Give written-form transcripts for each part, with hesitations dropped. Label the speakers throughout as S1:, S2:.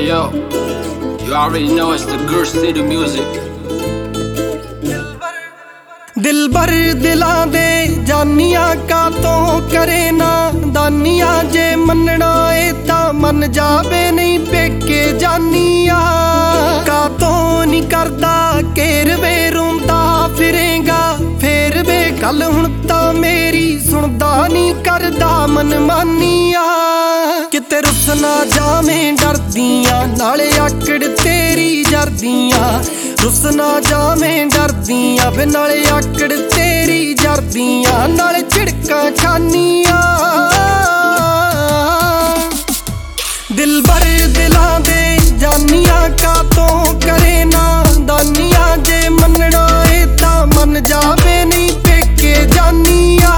S1: Yo, you already know it's the Gur City music.
S2: दिलबर दिलां दे जानियां कातों करे ना दानियां जे मनना ए तां मन जावे नहीं पेके जानियां कातों नहीं करदा घेरवे रोंदा फिरेगा फेर वे गल हुण तां मेरी सुनदा नहीं करदा मन मानिया किते रुस ना जावें डरदियां नाले आकड़ तेरी जरदियां रुस ना जावें डरदियां वे नाले आकड़ तेरी जरदियां नाले झिड़कां खानियां दिलबर दिलां दे जानियां कातों करे ना दानियां जे मनना ए तां मन जावे नहीं पेके जानियां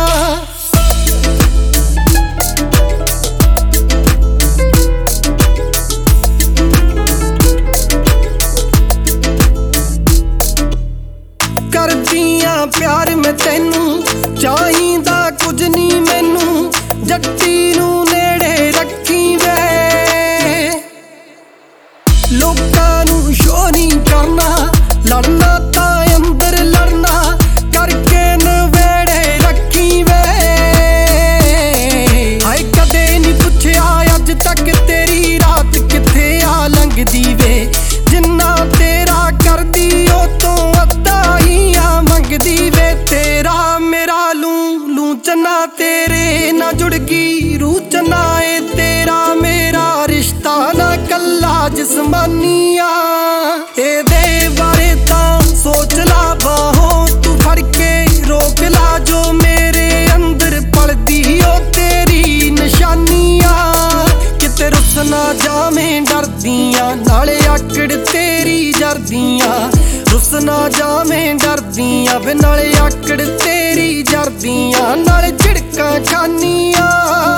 S2: करदियां प्यार मैं तेनू चाहिदा कुछ नहीं मैनू जट्टी नू नेड़े रखी वे लोकां नू शो नहीं करना लड़ना तां अंदर लड़ना करके नवेड़े रखी वे हाय कदे नहीं पुछया अज तक तेरी रात किथे आ लंघदी वे जिन्ना तेरा करदी ओ तो मंगदी वे तेरा मेरा लू लू चना तेरे ना जुड़गी रूह चना ए तेरा मेरा रिश्ता ना कल्ला जिस्मानिया ए दे बारे तां सोच ला बाहों तू फड़ के रोक ला जो मेरे अंदर पलदी ओ तेरी निशानिया किते रुस ना जावें डरदियां नाले आकड़ तेरी जरदियां रुस ना जावें डरदियां वे नाले आकड़ तेरी जरदियां नाले झिड़कां खानियां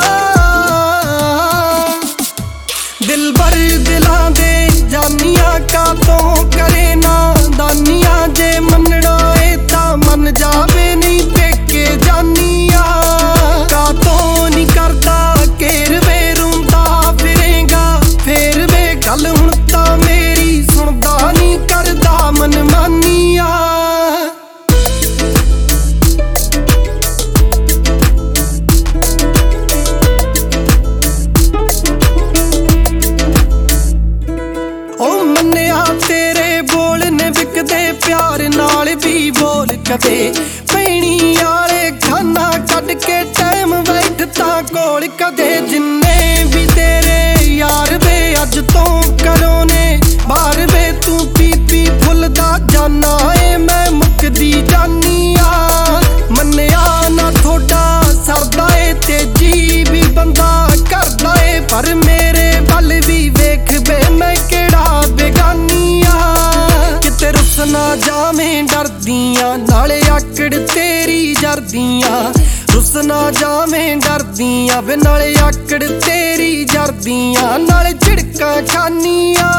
S2: दिलबर दिलां दे जानियां कातों करे ना दानियां जे मनना ए तां मन जावे नहीं पेके जानियां कातों नहीं करदा घेरवे रोंदा फिरेगा फेर वे गल हुण तां मेरी सुनदा नहीं करदा मन मानिया ओ मन्निया तेरे बोल ने विकदे प्यार नाल भी बोल कदे पैणी आले खाना कट के टाइम बैठता कोल कदे जिन्ने भी तेरे यार वे अज तो करो ने बाहर वे तू पी पी फुलदा जाना ए मैं मुकदी जानिया मन्निया ना थोड़ा सरदा ए तेजी भी बंदा करदा ए पर मेरे बल भी वेख बे मैं केड़ा बेगानिया किते रुस ना जावें डरदियां नाले आकड़ तेरी जरदियां रुस ना जावें डरदियां वे नाले आकड़ तेरी जरदियां नाले झिड़कां खानियां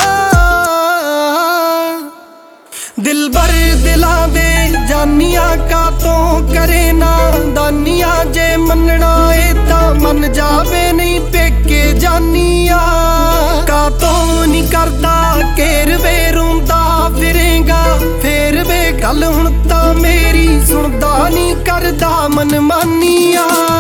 S2: दिलबर दिलां दे जानियां कातों करे ना दानियां जे मनना ए तां मन जावे नहीं पेके जानियां कातों नहीं करदा घेरवे रोंदा फिरेगा फेर वे गल हुण तां मेरी सुनदा नहीं करदा मन मानिया।